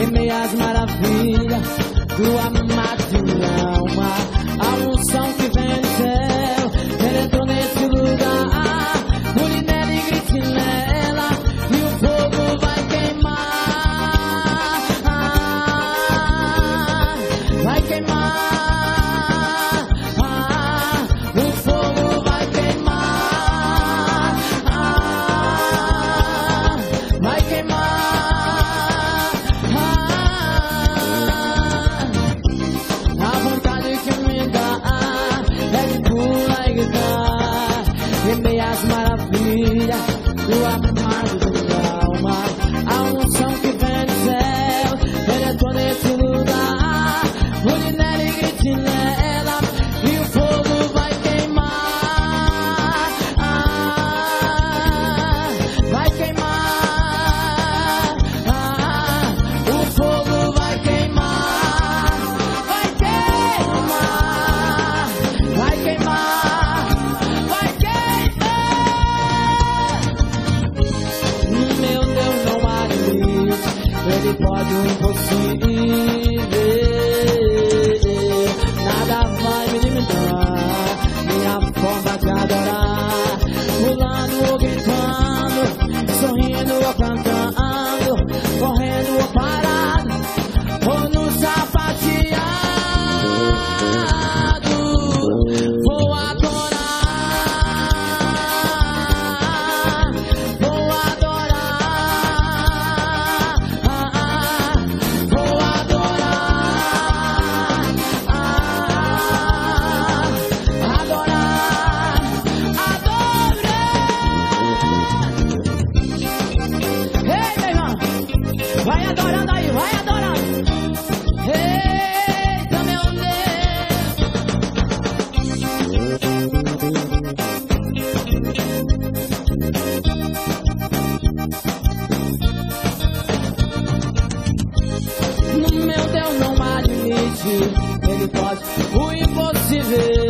em meias maravilhas do amado de minha alma. A unção que vem do céu penetrou nesse lugar. Pule nela e grite nela, e o fogo vai queimar. Vai queimar. O fogo vai queimar. Vai queimar. A vontade que me dá é de pular e gritar em meias maravilhas do amado de minha alma. A unção que vem do céu penetrou nesse lugar. Pule nela e grite nela, e o fogo vai queimar. Vai queimar. O fogo vai queimar. Vai queimar. Vai queimar. Vai queimar. Meu Deus, não há limite. Ele pode o impossível. Nada vai me limitar minha forma de adorar. Pulando ou gritando, sorrindo ou cantando, correndo ou parado, ou no sapateado. Vou adorar, vou adorar, vou adorar, adorar, adorar. Ei, meu irmão, vai adorando aí, vai adorando. Eita, meu Deus. No meu Deus não há limite. Ele pode o impossível.